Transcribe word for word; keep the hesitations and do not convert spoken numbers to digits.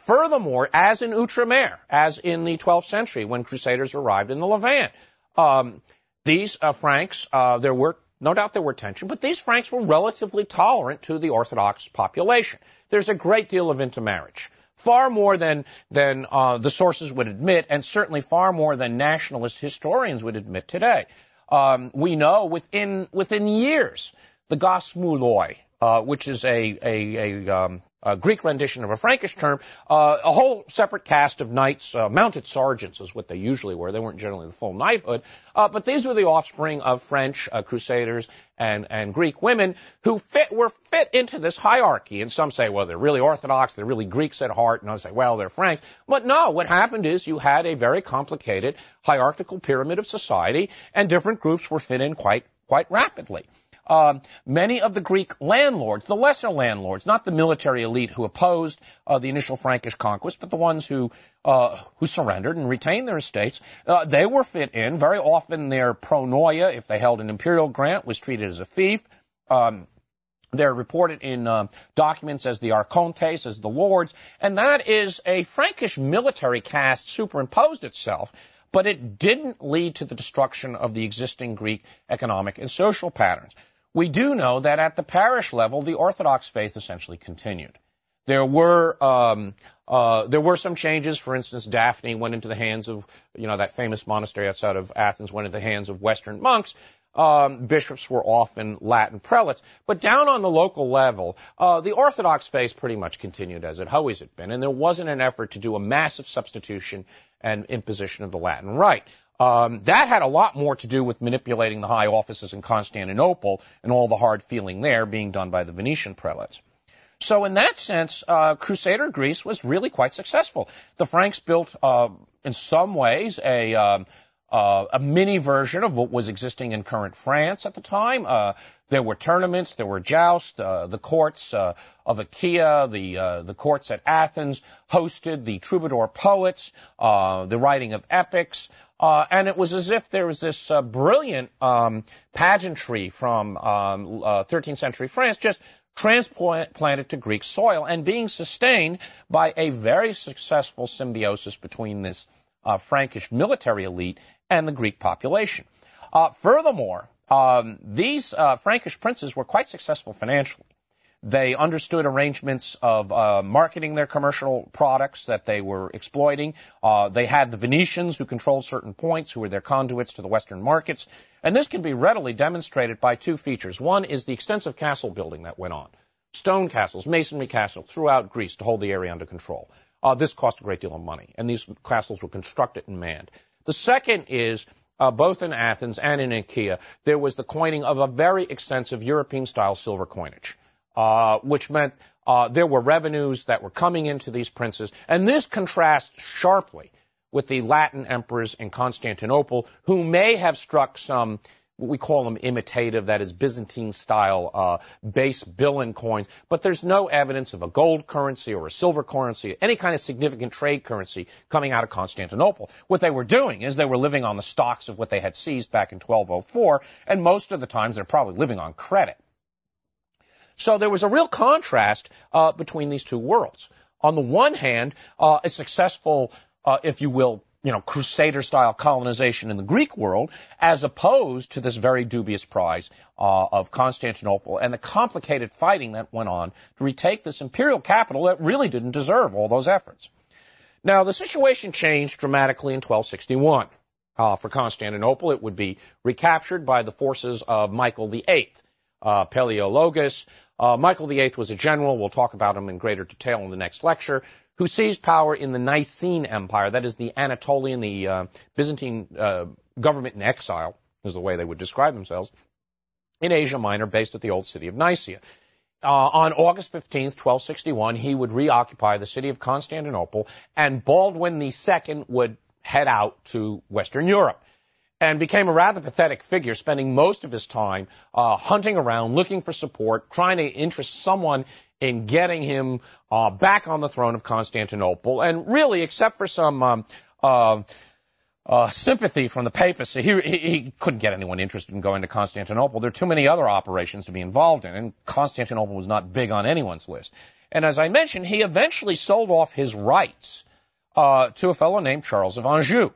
Furthermore, as in Outremer, as in the twelfth century when Crusaders arrived in the Levant, um, these uh, Franks, uh, there were, no doubt there were tension, but these Franks were relatively tolerant to the Orthodox population. There's a great deal of intermarriage. Far more than, than uh, the sources would admit, and certainly far more than nationalist historians would admit today. Um, we know within, within years, the Gosmuloi, uh, which is a, a, a, um, a Greek rendition of a Frankish term, uh, a whole separate caste of knights, uh, mounted sergeants is what they usually were. They weren't generally the full knighthood, uh, but these were the offspring of French uh, crusaders and, and Greek women who fit, were fit into this hierarchy. And some say, well, they're really Orthodox, they're really Greeks at heart, and others say, well, they're Franks. But no, what happened is you had a very complicated hierarchical pyramid of society, and different groups were fit in quite, quite rapidly. Um, many of the Greek landlords, the lesser landlords, not the military elite who opposed uh, the initial Frankish conquest, but the ones who uh, who surrendered and retained their estates, uh, they were fit in. Very often their pronoia, if they held an imperial grant, was treated as a fief. Um, they're reported in uh, documents as the archontes, as the lords, and that is a Frankish military caste superimposed itself, but it didn't lead to the destruction of the existing Greek economic and social patterns. We do know that at the parish level, the Orthodox faith essentially continued. There were um, uh, there were some changes. For instance, Daphne went into the hands of, you know, that famous monastery outside of Athens went into the hands of Western monks. Um, bishops were often Latin prelates. But down on the local level, uh, the Orthodox faith pretty much continued as it always had been, and there wasn't an effort to do a massive substitution and imposition of the Latin rite. Um, that had a lot more to do with manipulating the high offices in Constantinople and all the hard feeling there being done by the Venetian prelates. So in that sense, uh, Crusader Greece was really quite successful. The Franks built, uh, in some ways, a, um, uh, a mini version of what was existing in current France at the time. Uh, there were tournaments, there were jousts, uh, the courts uh, of Achaia, the uh, the courts at Athens hosted the troubadour poets, uh, the writing of epics. Uh, and it was as if there was this uh, brilliant um, pageantry from um, uh, thirteenth century France just transplanted to Greek soil and being sustained by a very successful symbiosis between this uh, Frankish military elite and the Greek population. Uh, furthermore, um, these uh, Frankish princes were quite successful financially. They understood arrangements of uh, marketing their commercial products that they were exploiting. Uh, they had the Venetians who controlled certain points, who were their conduits to the Western markets. And this can be readily demonstrated by two features. One is the extensive castle building that went on. Stone castles, masonry castles throughout Greece to hold the area under control. Uh, this cost a great deal of money, and these castles were constructed and manned. The second is, uh, both in Athens and in Achaia, there was the coining of a very extensive European-style silver coinage. Uh, which meant uh, there were revenues that were coming into these princes. And this contrasts sharply with the Latin emperors in Constantinople, who may have struck some, what we call them imitative, that is Byzantine-style uh, base billion coins. But there's no evidence of a gold currency or a silver currency, any kind of significant trade currency coming out of Constantinople. What they were doing is they were living on the stocks of what they had seized back in twelve oh four, and most of the times they're probably living on credit. So there was a real contrast uh, between these two worlds. On the one hand, uh, a successful, uh, if you will, you know, Crusader-style colonization in the Greek world, as opposed to this very dubious prize uh, of Constantinople and the complicated fighting that went on to retake this imperial capital that really didn't deserve all those efforts. Now, the situation changed dramatically in twelve sixty-one. Uh, for Constantinople, it would be recaptured by the forces of Michael the Eighth. Uh, Palaeologus. Uh, Michael the Eighth was a general, we'll talk about him in greater detail in the next lecture, who seized power in the Nicene Empire, that is the Anatolian, the uh, Byzantine uh, government in exile, is the way they would describe themselves, in Asia Minor, based at the old city of Nicaea. Uh, on August fifteenth, twelve sixty-one, he would reoccupy the city of Constantinople, and Baldwin the Second would head out to Western Europe, and became a rather pathetic figure, spending most of his time uh, hunting around, looking for support, trying to interest someone in getting him uh, back on the throne of Constantinople. And really, except for some um, uh, uh, sympathy from the papacy. He, he, he couldn't get anyone interested in going to Constantinople. There are too many other operations to be involved in, and Constantinople was not big on anyone's list. And as I mentioned, he eventually sold off his rights uh, to a fellow named Charles of Anjou.